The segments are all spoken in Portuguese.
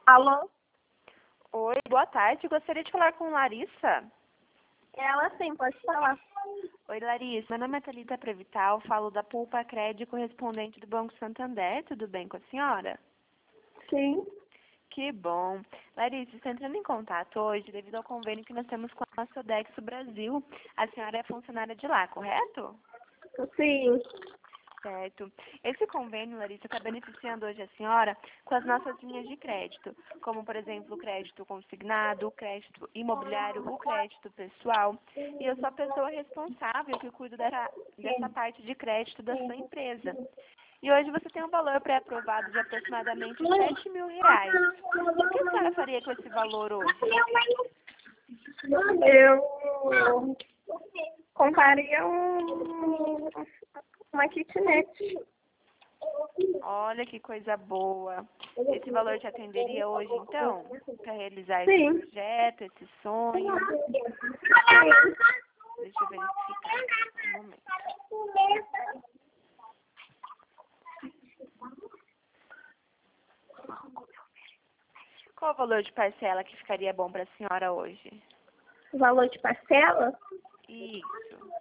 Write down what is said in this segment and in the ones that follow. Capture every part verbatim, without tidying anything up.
Alô? Oi, boa tarde. Gostaria de falar com Larissa. Ela sim, pode falar. Oi, Larissa. Meu nome é Thalita Prevital, falo da Pulpa Crédito correspondente do Banco Santander. Tudo bem com a senhora? Sim. Que bom. Larissa, estou entrando em contato hoje devido ao convênio que nós temos com a Sodexo Brasil. A senhora é funcionária de lá, correto? Sim. Certo. Esse convênio, Larissa, está beneficiando hoje a senhora com as nossas linhas de crédito, como, por exemplo, o crédito consignado, o crédito imobiliário, o crédito pessoal. E eu sou a pessoa responsável que cuido dessa, dessa parte de crédito da sua empresa. E hoje você tem um valor pré-aprovado de aproximadamente sete mil reais. O que a senhora faria com esse valor hoje? Eu compraria um, uma kitnet. Olha que coisa boa. Esse valor te atenderia hoje, então, para realizar esse Sim. projeto, esse sonho? Deixa eu verificar um momento. Qual o valor de parcela que ficaria bom para a senhora hoje? O valor de parcela? Isso.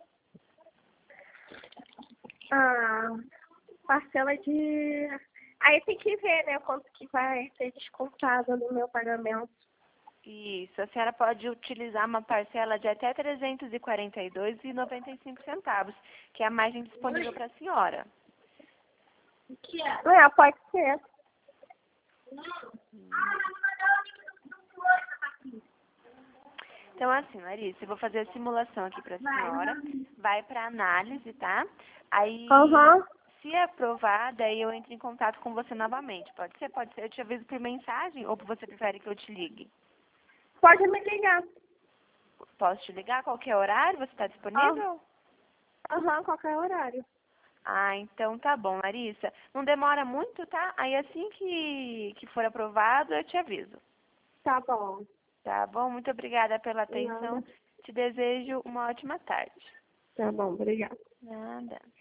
Ah, parcela de... Aí tem que ver, né, quanto que vai ser descontado no meu pagamento. Isso. A senhora pode utilizar uma parcela de até trezentos e quarenta e dois reais e noventa e cinco centavos, que é a margem disponível para a senhora. É, pode ser. Então, assim, Larissa, eu vou fazer a simulação aqui para a senhora. Vai para análise, tá? Aí, Aham. se aprovar, daí eu entro em contato com você novamente. Pode ser? Pode ser. Eu te aviso por mensagem ou você prefere que eu te ligue? Pode me ligar. Posso te ligar a qualquer horário? Você está disponível? Aham, qualquer horário. Ah, então tá bom, Larissa. Não demora muito, tá? Aí assim que, que for aprovado, eu te aviso. Tá bom. Tá bom? Muito obrigada pela Nada. atenção. Te desejo uma ótima tarde. Tá bom, obrigada. Nada.